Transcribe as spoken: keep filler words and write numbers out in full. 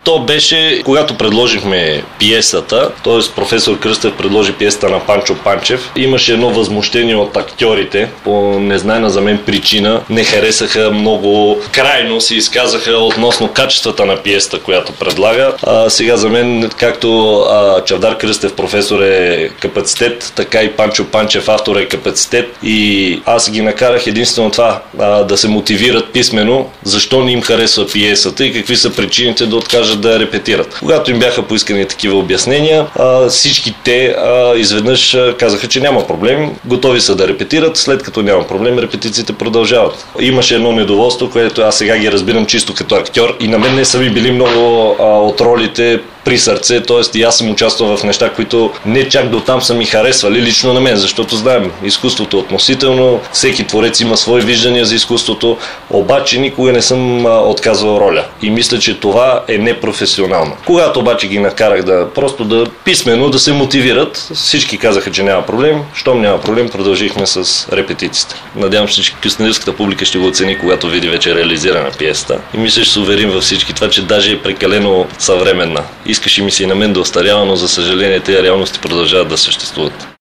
То беше, когато предложихме пиесата, т.е. професор Кръстев предложи пиесата на Панчо Панчев, имаше едно възмущение от актьорите, по незнайна за мен причина, не харесаха много, крайно се изказаха относно качествата на пиесата, която предлага. А, сега за мен, както а, Чавдар Кръстев професор е капацитет, така и Панчо Панчев автор е капацитет, и аз ги накарах единствено това, а, да се мотивират писмено защо не им харесва пиесата и какви са причините да откажат да я репетират. Когато им бяха поискани такива обяснения, а, всички те а, изведнъж а, казаха, че няма проблем, готови са да репетират, след като няма проблем, репетициите продължават. Имаше едно недоволство, което аз сега ги разбирам чисто като актьор, и на мен не са ми били много а, от ролите при сърце, т.е. и аз съм участвал в неща, които не чак до там са ми харесвали лично на мен, защото знаем, изкуството е относително, всеки творец има свои виждания за изкуството, обаче никога не съм а, отказвал роля. И мисля, че това е непрофесионално. Когато обаче ги накарах да просто да писмено да се мотивират, всички казаха, че няма проблем. Щом няма проблем, продължихме с репетициите. Надявам се, че кюстендилската публика ще го оцени, когато види вече реализирана пиесата. И мисля, че се уверим във всички това, че даже е прекалено съвременна. Искаше ми се и на мен да остарява, но за съжаление тези реалности продължават да съществуват.